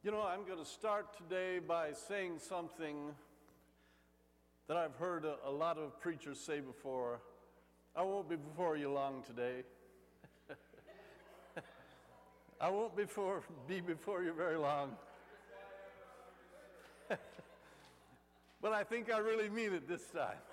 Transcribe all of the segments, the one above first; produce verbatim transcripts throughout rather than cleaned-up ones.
You know, I'm going to start today by saying something that I've heard a, a lot of preachers say before. I won't be before you long today. I won't before, be before you very long. But I think I really mean it this time.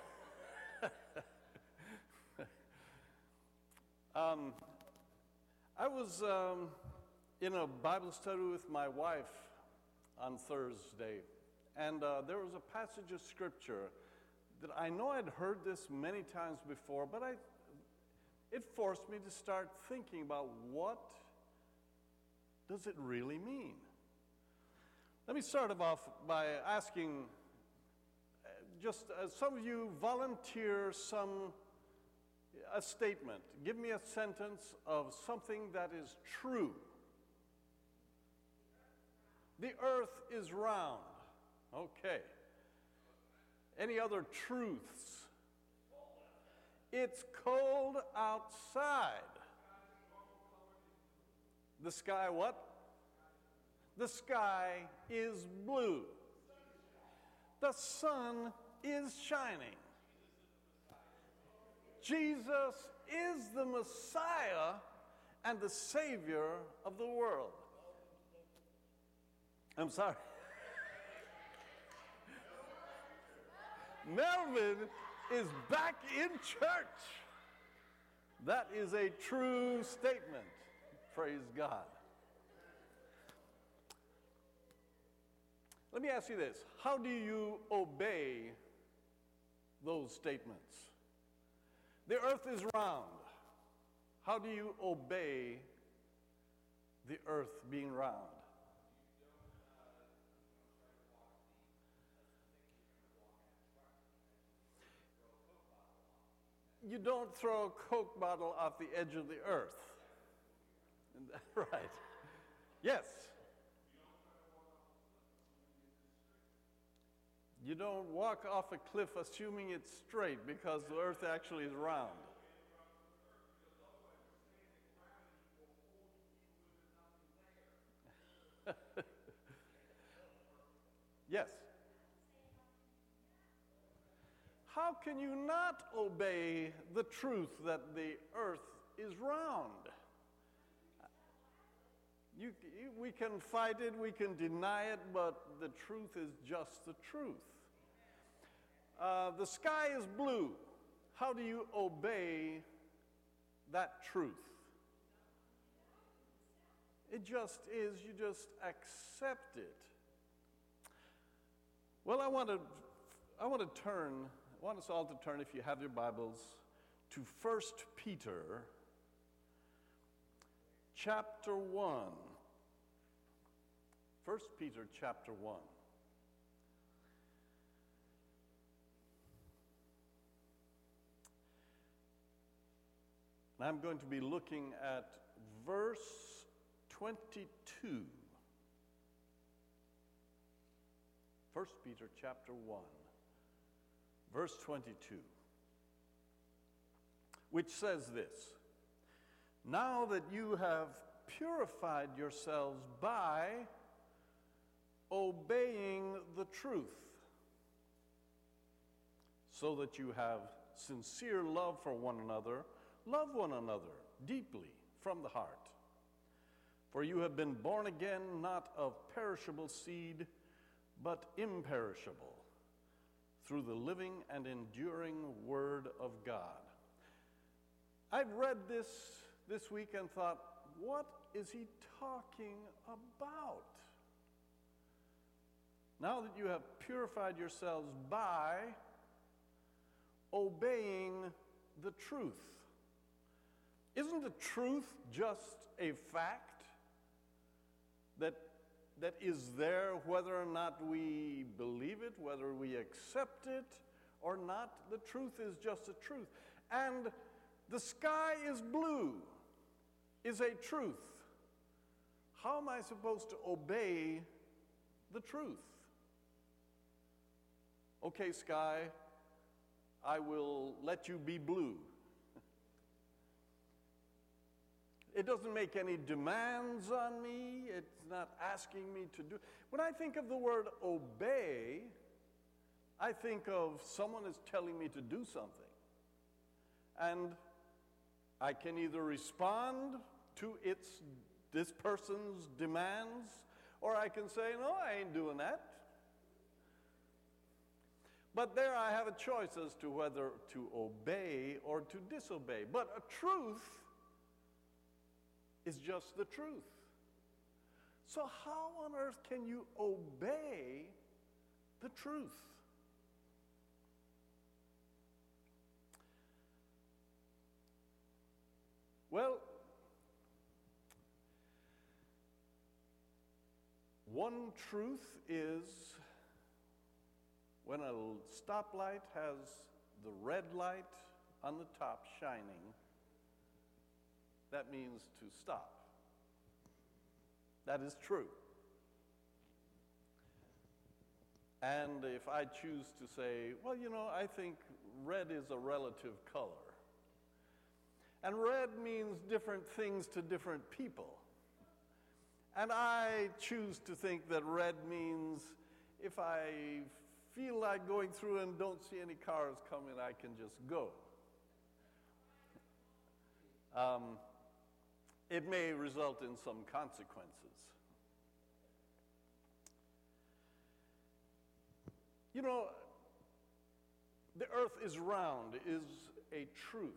um, I was um, in a Bible study with my wife on Thursday, and uh, there was a passage of Scripture that I know I'd heard this many times before, but I, it forced me to start thinking about what does it really mean? Let me start off by asking, just uh, some of you volunteer some, a statement. Give me a sentence of something that is true. The earth is round. Okay. Any other truths? It's cold outside. The sky what? The sky is blue. The sun is shining. Jesus is the Messiah and the Savior of the world. I'm sorry. Melvin is back in church. That is a true statement. Praise God. Let me ask you this. How do you obey those statements? The earth is round. How do you obey the earth being round? You don't throw a Coke bottle off the edge of the earth. Right. Yes. You don't walk off a cliff assuming it's straight because the earth actually is round. Yes. How can you not obey the truth that the earth is round? You, you, we can fight it, we can deny it, but the truth is just the truth. Uh, the sky is blue. How do you obey that truth? It just is, you just accept it. Well, I want to, I want to turn, I want us all to turn, if you have your Bibles, to First Peter chapter one. First Peter chapter one. And I'm going to be looking at verse twenty-two. First Peter chapter one, verse twenty-two, which says this: Now that you have purified yourselves by obeying the truth, so that you have sincere love for one another, love one another deeply from the heart. For you have been born again, not of perishable seed, but imperishable, through the living and enduring Word of God. I've read this this week and thought, what is he talking about? Now that you have purified yourselves by obeying the truth. Isn't the truth just a fact that, that is there whether or not we believe it, whether we accept it or not? The truth is just a truth. And the sky is blue is a truth. How am I supposed to obey the truth? Okay, sky, I will let you be blue. It doesn't make any demands on me. It's not asking me to do. When I think of the word obey, I think of someone is telling me to do something. And I can either respond to its, this person's demands, or I can say, no, I ain't doing that. But there I have a choice as to whether to obey or to disobey. But a truth is just the truth. So how on earth can you obey the truth? Well, one truth is when a stoplight has the red light on the top shining, that means to stop. That is true. And if I choose to say, well, you know, I think red is a relative color. And red means different things to different people. And I choose to think that red means if I feel like going through and don't see any cars coming, I can just go. Um, it may result in some consequences. You know, the earth is round is a truth.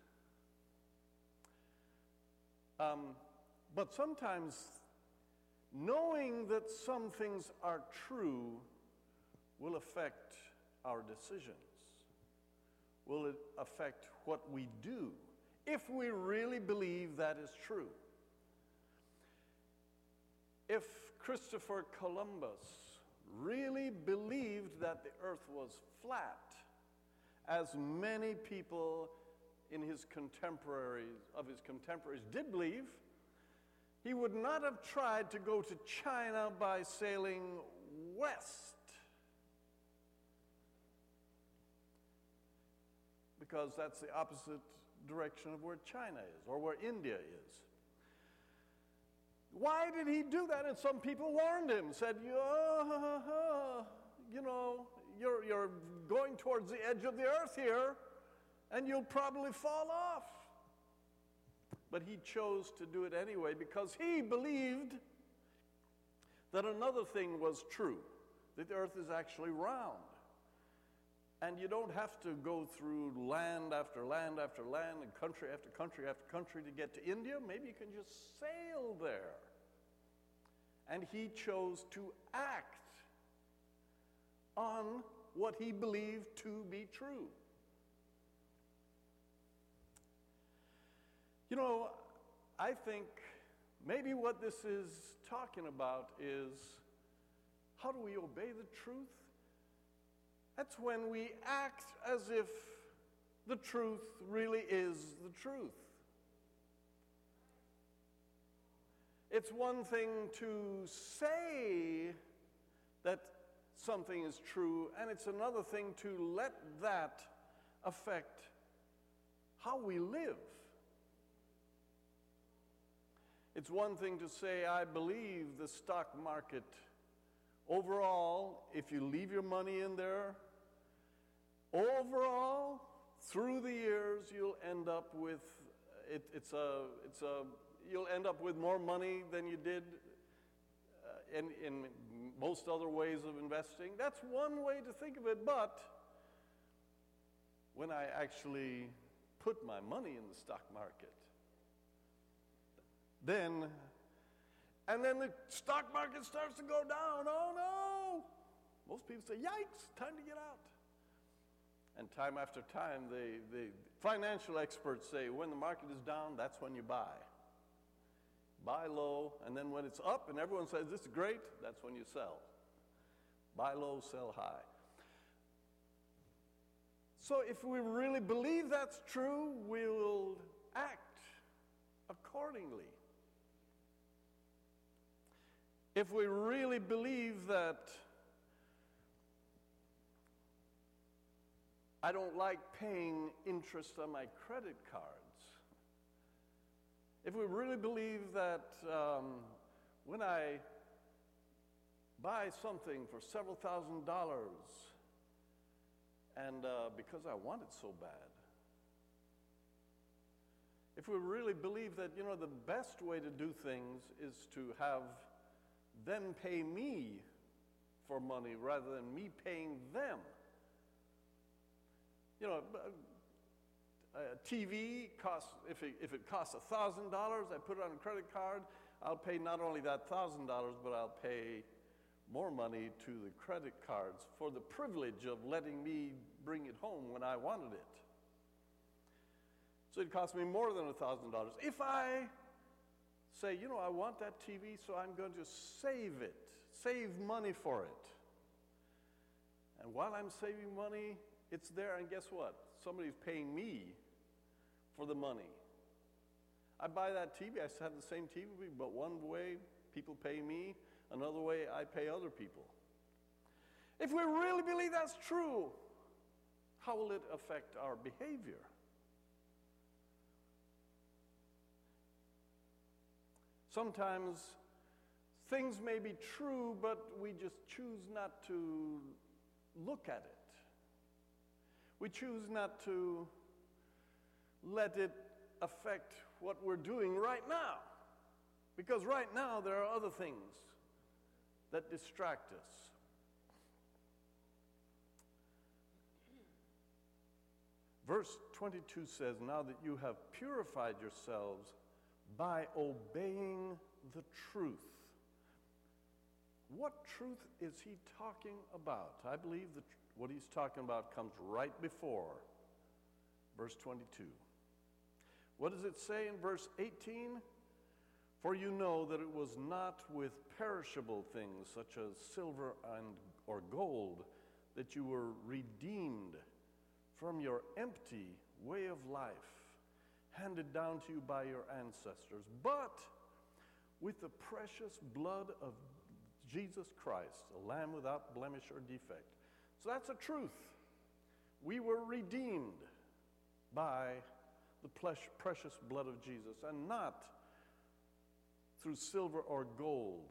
Um, but sometimes knowing that some things are true will affect our decisions. Will it affect what we do if we really believe that is true? If Christopher Columbus really believed that the earth was flat, as many people in his contemporaries, of his contemporaries did believe, he would not have tried to go to China by sailing west, because that's the opposite direction of where China is, or where India is. Why did he do that? And some people warned him, said, oh, you know, you're, you're going towards the edge of the earth here, and you'll probably fall off. But he chose to do it anyway because he believed that another thing was true, that the earth is actually round. And you don't have to go through land after land after land and country after country after country to get to India. Maybe you can just sail there. And he chose to act on what he believed to be true. You know, I think maybe what this is talking about is, how do we obey the truth? That's when we act as if the truth really is the truth. It's one thing to say that something is true, and it's another thing to let that affect how we live. It's one thing to say, I believe the stock market overall, if you leave your money in there, overall, through the years, you'll end up with, it, it's a, it's a, you'll end up with more money than you did uh, in, in most other ways of investing. That's one way to think of it, but when I actually put my money in the stock market, then, and then the stock market starts to go down. Oh no! Most people say, yikes, time to get out. And time after time, the, the financial experts say, when the market is down, that's when you buy. Buy low, and then when it's up and everyone says, this is great, that's when you sell. Buy low, sell high. So if we really believe that's true, we will act accordingly. If we really believe that I don't like paying interest on my credit cards, if we really believe that um, when I buy something for several thousand dollars, and uh, because I want it so bad, if we really believe that, you know, the best way to do things is to have them pay me for money rather than me paying them. You know, a T V costs, if it, if it costs one thousand dollars, I put it on a credit card, I'll pay not only that one thousand dollars, but I'll pay more money to the credit cards for the privilege of letting me bring it home when I wanted it. So it cost me more than one thousand dollars. If I say, you know, I want that T V, so I'm going to save it, save money for it. And while I'm saving money, it's there, and guess what? Somebody's paying me for the money. I buy that T V, I have the same T V, but one way people pay me, another way I pay other people. If we really believe that's true, how will it affect our behavior? Sometimes things may be true, but we just choose not to look at it. We choose not to let it affect what we're doing right now. Because right now there are other things that distract us. Verse twenty-two says, now that you have purified yourselves by obeying the truth. What truth is he talking about? I believe that what he's talking about comes right before verse twenty-two. What does it say in verse eighteen? For you know that it was not with perishable things such as silver and or gold that you were redeemed from your empty way of life, handed down to you by your ancestors, but with the precious blood of Jesus Christ, a lamb without blemish or defect. So that's a truth. We were redeemed by the precious blood of Jesus, and not through silver or gold.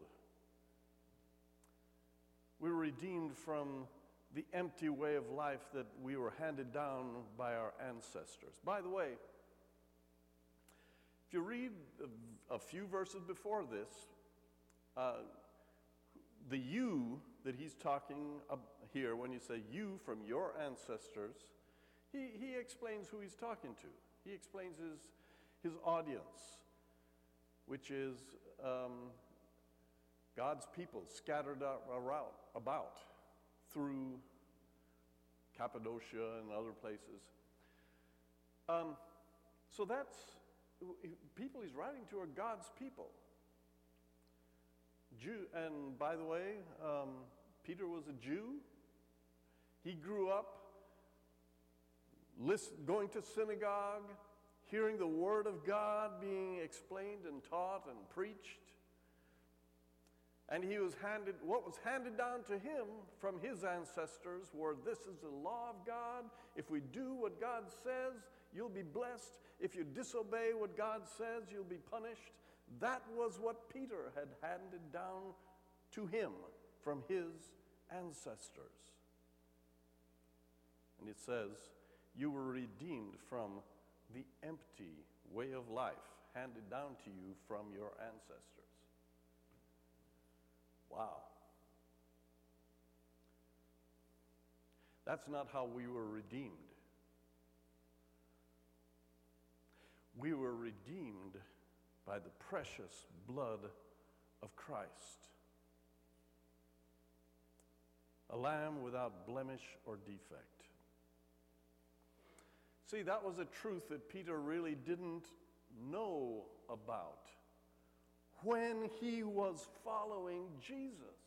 We were redeemed from the empty way of life that we were handed down by our ancestors. By the way, if you read a, a few verses before this, uh, the you that he's talking uh, here, when you say you from your ancestors, he, he explains who he's talking to. He explains his, his audience, which is um, God's people scattered around, about through Cappadocia and other places. Um, so that's, people he's writing to are God's people. Jew, and by the way, um, Peter was a Jew. He grew up listen, going to synagogue, hearing the word of God being explained and taught and preached. And he was handed, what was handed down to him from his ancestors were, this is the law of God. If we do what God says, you'll be blessed. If you disobey what God says, you'll be punished. That was what Peter had handed down to him from his ancestors. And it says, you were redeemed from the empty way of life handed down to you from your ancestors. Wow. That's not how we were redeemed. We were redeemed by the precious blood of Christ, a lamb without blemish or defect. See, that was a truth that Peter really didn't know about when he was following Jesus.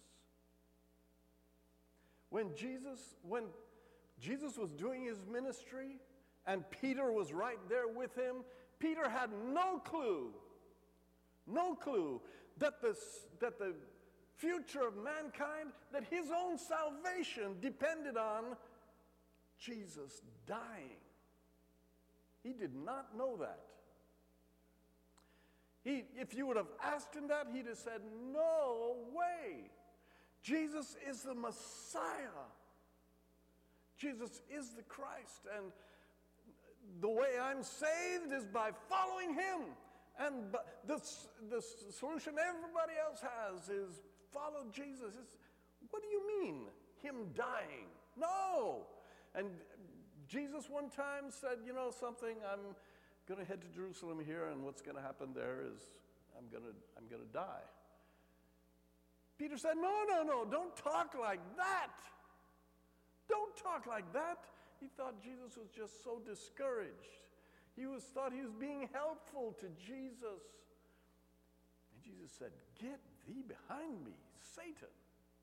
When Jesus, when Jesus was doing his ministry and Peter was right there with him, Peter had no clue, no clue that, this, that the future of mankind, that his own salvation depended on Jesus dying. He did not know that. He, if you would have asked him that, he'd have said, no way. Jesus is the Messiah. Jesus is the Christ. And the way I'm saved is by following him. And the, the solution everybody else has is follow Jesus. It's, what do you mean, him dying? No. And Jesus one time said, you know something, I'm going to head to Jerusalem here, and what's going to happen there is I'm going to I'm going to die. Peter said, no, no, no, don't talk like that. Don't talk like that. He thought Jesus was just so discouraged. He was thought he was being helpful to Jesus. And Jesus said, get thee behind me, Satan.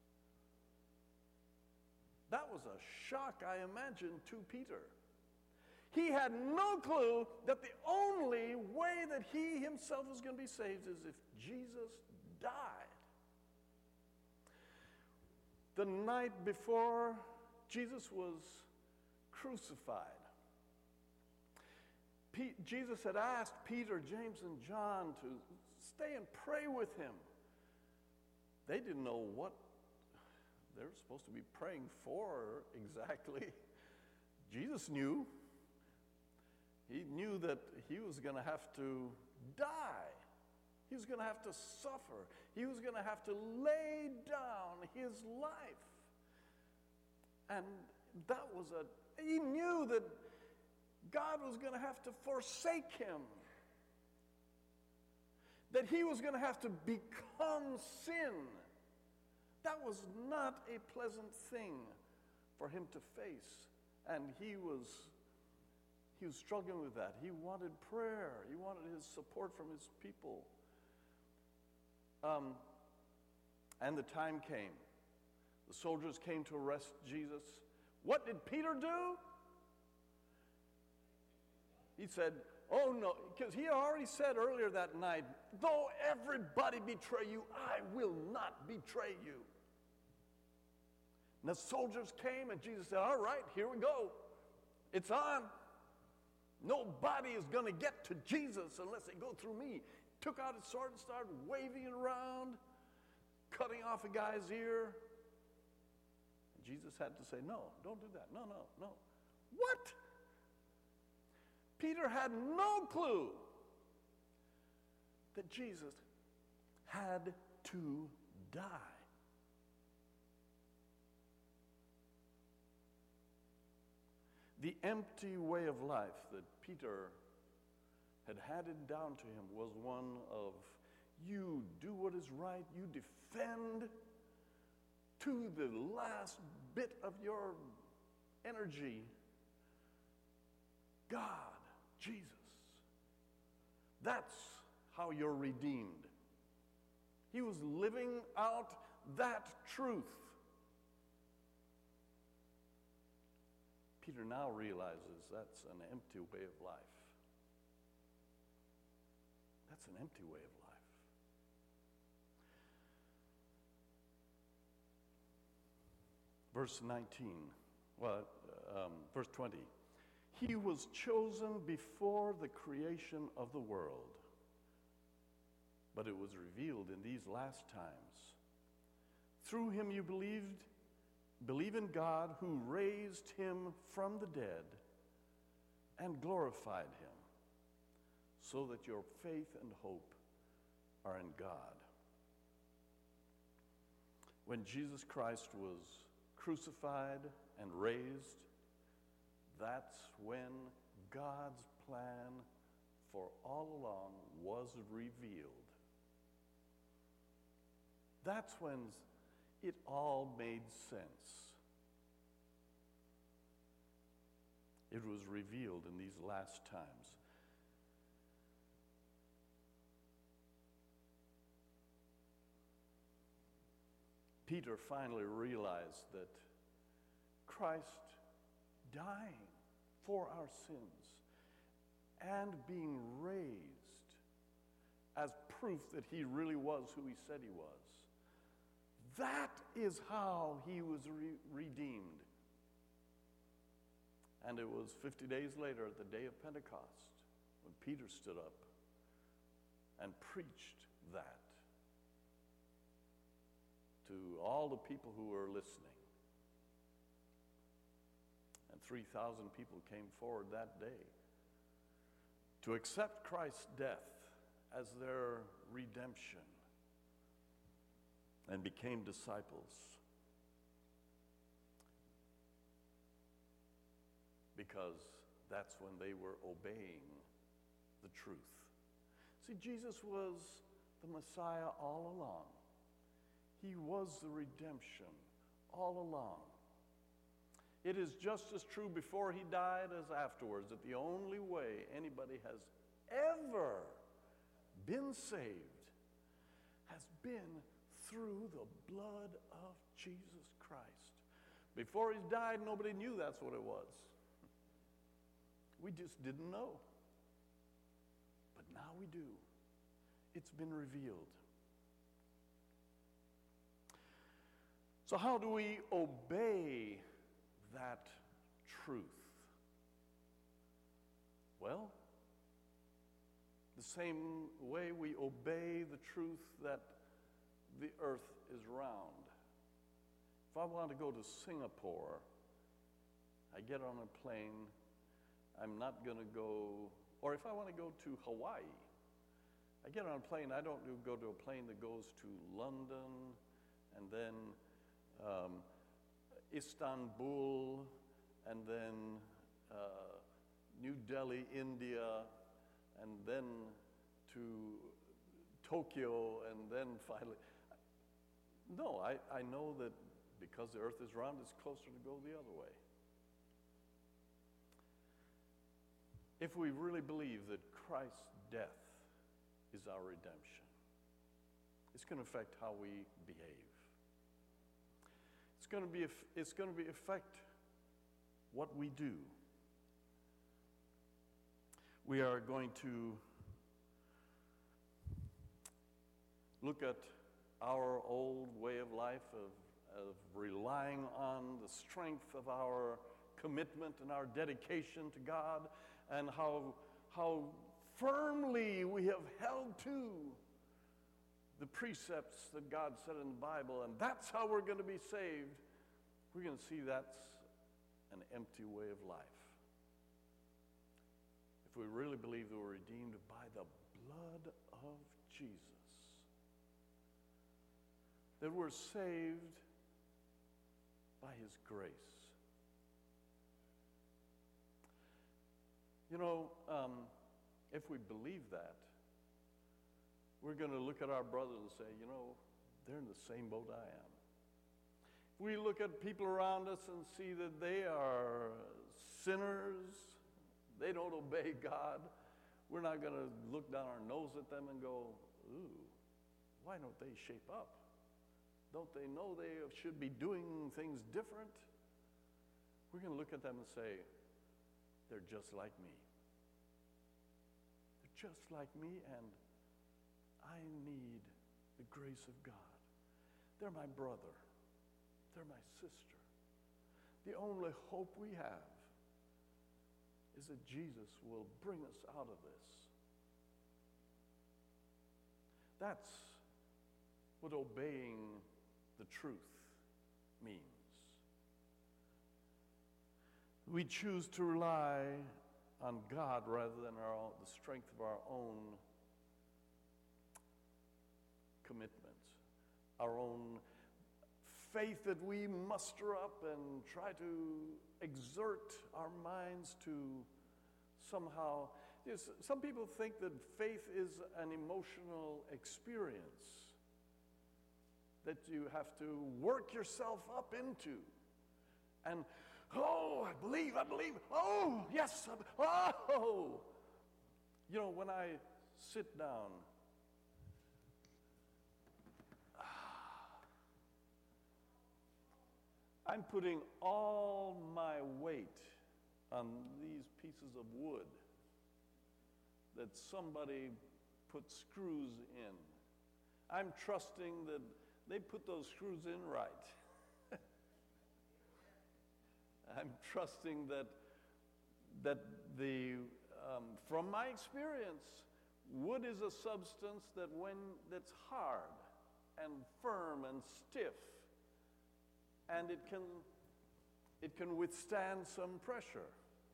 That was a shock, I imagine, to Peter. He had no clue that the only way that he himself was going to be saved is if Jesus died. The night before Jesus was crucified, Pe- Jesus had asked Peter, James, and John to stay and pray with him. They didn't know what they were supposed to be praying for exactly. Jesus knew. He knew that he was going to have to die. He was going to have to suffer. He was going to have to lay down his life. And that was a, he knew that God was going to have to forsake him. That he was going to have to become sin. That was not a pleasant thing for him to face. And he was, he was struggling with that. He wanted prayer. He wanted his support from his people. Um, and the time came. The soldiers came to arrest Jesus. What did Peter do? He said, oh no, because he had already said earlier that night, though everybody betray you, I will not betray you. And the soldiers came and Jesus said, all right, here we go. It's on. Nobody is going to get to Jesus unless they go through me. Took out his sword and started waving it around, cutting off a guy's ear. And Jesus had to say, no, don't do that. No, no, no. What? Peter had no clue that Jesus had to die. The empty way of life that Peter had handed down to him was one of, you do what is right, you defend to the last bit of your energy God, Jesus. That's how you're redeemed. He was living out that truth. Peter now realizes that's an empty way of life. That's an empty way of life. Verse nineteen, well, um, verse twenty. He was chosen before the creation of the world, but it was revealed in these last times. Through him you believed, believe in God who raised him from the dead and glorified him, so that your faith and hope are in God. When Jesus Christ was crucified and raised, that's when God's plan for all along was revealed. That's when it all made sense. It was revealed in these last times. Peter finally realized that Christ dying for our sins and being raised as proof that he really was who he said he was, that is how he was re- redeemed. And it was fifty days later, at the day of Pentecost, when Peter stood up and preached that to all the people who were listening. And three thousand people came forward that day to accept Christ's death as their redemption and became disciples. Because that's when they were obeying the truth. See, Jesus was the Messiah all along. He was the redemption all along. It is just as true before he died as afterwards that the only way anybody has ever been saved has been through the blood of Jesus Christ. Before he died, nobody knew that's what it was. We just didn't know. But now we do. It's been revealed. So how do we obey that truth? Well, the same way we obey the truth that the earth is round. If I want to go to Singapore, I get on a plane. I'm not going to go, or if I want to go to Hawaii, I get on a plane. I don't do, go to a plane that goes to London and then um, Istanbul and then uh, New Delhi, India, and then to Tokyo, and then finally. No, I, I know that because the earth is round, it's closer to go the other way. If we really believe that Christ's death is our redemption, it's going to affect how we behave. It's going to be, it's going to be affect what we do. We are going to look at our old way of life of, of relying on the strength of our commitment and our dedication to God, and how, how firmly we have held to the precepts that God said in the Bible, and that's how we're going to be saved. We're going to see that's an empty way of life. If we really believe that we're redeemed by the blood of Jesus, that we're saved by his grace. You know, um, if we believe that, we're going to look at our brothers and say, you know, they're in the same boat I am. If we look at people around us and see that they are sinners, they don't obey God, we're not going to look down our nose at them and go, ooh, why don't they shape up? Don't they know they should be doing things different? We're going to look at them and say, they're just like me. They're just like me, and I need the grace of God. They're my brother. They're my sister. The only hope we have is that Jesus will bring us out of this. That's what obeying the truth means. We choose to rely on God rather than our own, the strength of our own commitments, our own faith that we muster up and try to exert our minds to somehow. Yes, some people think that faith is an emotional experience that you have to work yourself up into. And oh, I believe, I believe. Oh, yes. I, oh. You know, when I sit down, I'm putting all my weight on these pieces of wood that somebody put screws in. I'm trusting that they put those screws in right. I'm trusting that that the um, from my experience, Wood is a substance that when that's hard and firm and stiff, and it can it can withstand some pressure.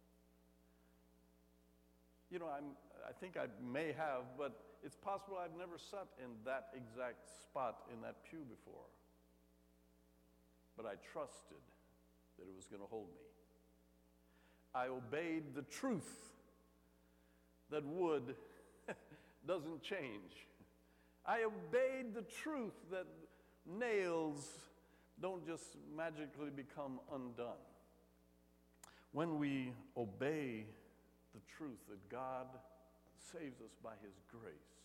You know, I'm I think I may have, but it's possible I've never sat in that exact spot in that pew before. But I trusted that it was going to hold me. I obeyed the truth that wood doesn't change. I obeyed the truth that nails don't just magically become undone. When we obey the truth that God saves us by His grace,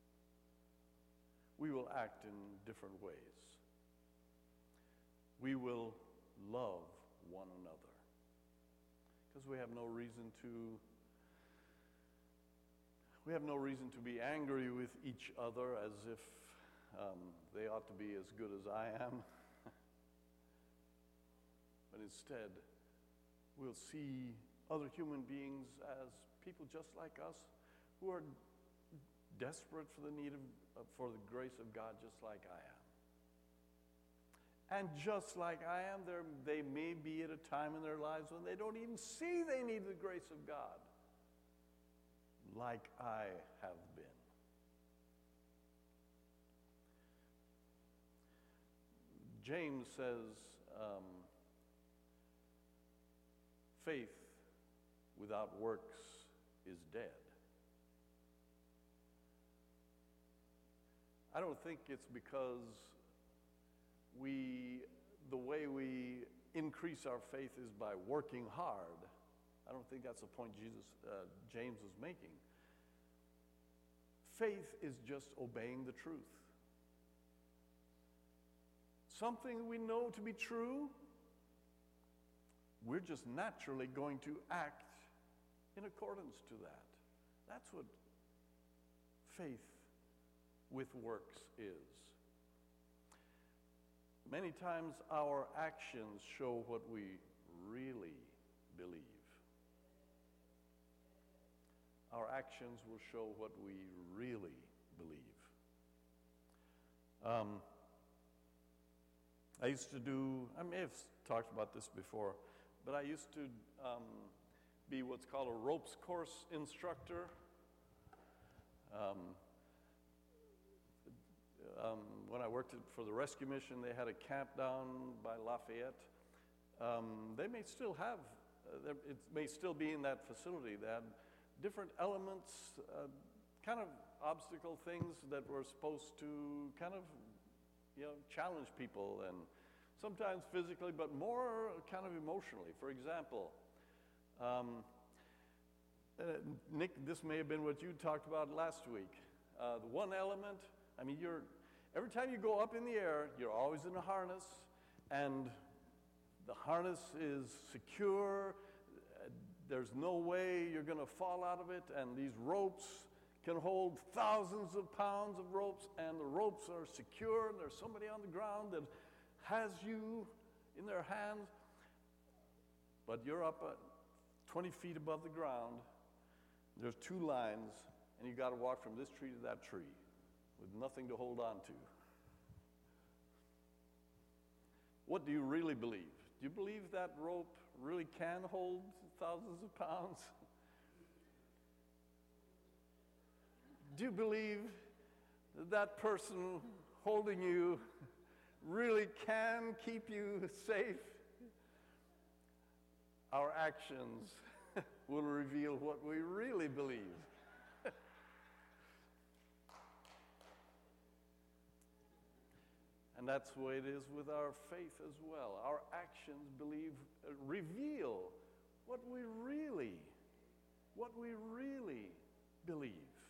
we will act in different ways. We will love one another because we have no reason to we have no reason to be angry with each other as if um, they ought to be as good as I am. But instead, we'll see other human beings as people just like us who are desperate for the need of, uh, for the grace of God just like I am. And just like I am, they may be at a time in their lives when they don't even see they need the grace of God, like I have been. James says, um, faith without works is dead. I don't think it's because we, the way we increase our faith is by working hard. I don't think that's the point Jesus, uh, James was making. Faith is just obeying the truth. Something we know to be true, we're just naturally going to act in accordance to that. That's what faith with works is. Many times our actions show what we really believe. Our actions will show what we really believe. Um, I used to do, I may have talked about this before, but I used to um, be what's called a ropes course instructor. Um, um, when I worked at, for the rescue mission, they had a camp down by Lafayette. Um, they may still have, uh, it may still be in that facility. They had different elements, uh, kind of obstacle things that were supposed to kind of, you know, challenge people, and sometimes physically, but more kind of emotionally. For example, um, uh, Nick, this may have been what you talked about last week. Uh, the one element, I mean, you're every time you go up in the air, you're always in a harness, and the harness is secure. There's no way you're going to fall out of it, and these ropes can hold thousands of pounds of ropes, and the ropes are secure, and there's somebody on the ground that has you in their hands, but you're up at twenty feet above the ground. There's two lines, and you got to walk from this tree to that tree with nothing to hold on to. What do you really believe? Do you believe that rope really can hold thousands of pounds? Do you believe that that person holding you really can keep you safe? Our actions will reveal what we really believe. And that's the way it is with our faith as well. Our actions believe, uh, reveal what we really, what we really believe.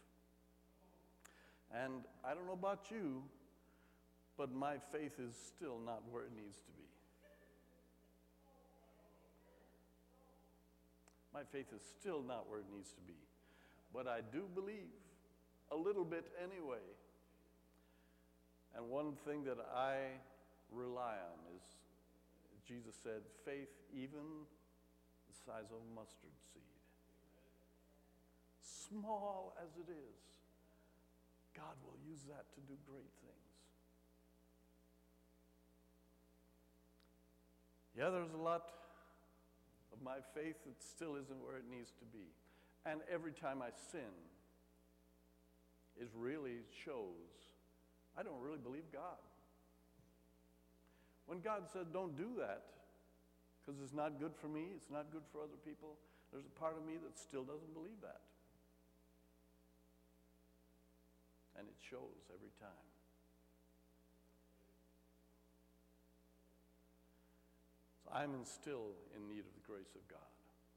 And I don't know about you, but my faith is still not where it needs to be. My faith is still not where it needs to be. But I do believe, a little bit anyway. And one thing that I rely on is, Jesus said, faith even the size of a mustard seed. Small as it is, use that to do great things. Yeah, there's a lot of my faith that still isn't where it needs to be. And every time I sin, it really shows I don't really believe God. When God said, don't do that, because it's not good for me, it's not good for other people, there's a part of me that still doesn't believe that. And it shows every time. So I'm still in need of the grace of God.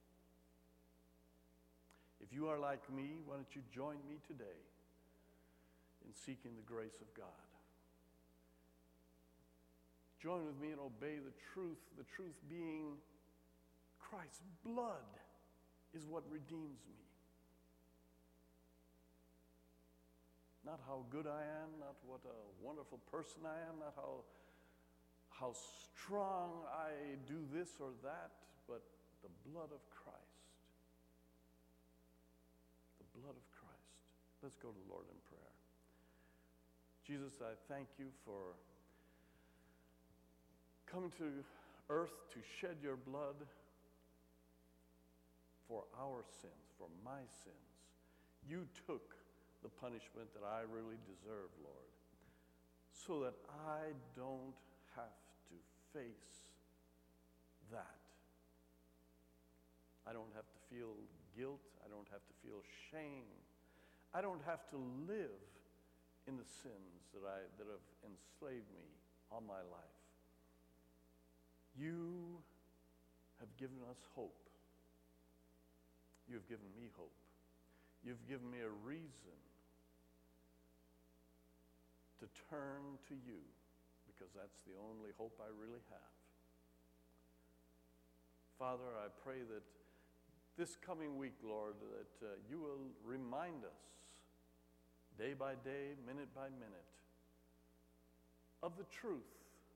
If you are like me, why don't you join me today in seeking the grace of God? Join with me and obey the truth, the truth being Christ's blood is what redeems me. Not how good I am, not what a wonderful person I am, not how, how strong I do this or that, but the blood of Christ. The blood of Christ. Let's go to the Lord in prayer. Jesus, I thank you for coming to earth to shed your blood for our sins, for my sins. You took the punishment that I really deserve, Lord, so that I don't have to face that. I don't have to feel guilt. I don't have to feel shame. I don't have to live in the sins that I that have enslaved me all my life. You have given us hope. You have given me hope. You've given me a reason to turn to you, because that's the only hope I really have. Father, I pray that this coming week, Lord, that uh, you will remind us day by day, minute by minute, of the truth.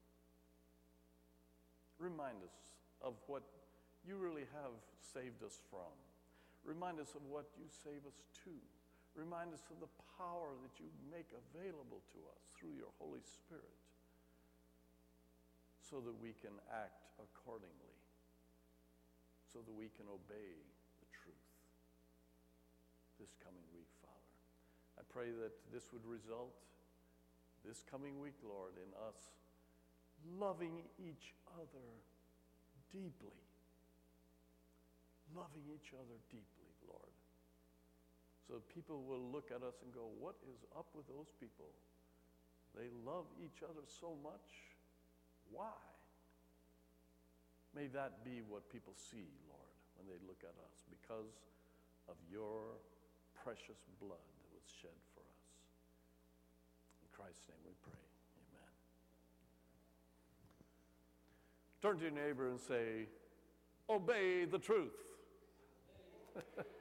Remind us of what you really have saved us from. Remind us of what you save us to. Remind us of the power that you make available to us through your Holy Spirit, so that we can act accordingly, so that we can obey the truth this coming week, Father. I pray that this would result this coming week, Lord, in us loving each other deeply. Loving each other deeply, Lord. So people will look at us and go, what is up with those people? They love each other so much. Why? May that be what people see, Lord, when they look at us, because of your precious blood that was shed for us. In Christ's name we pray. Amen. Turn to your neighbor and say, obey the truth.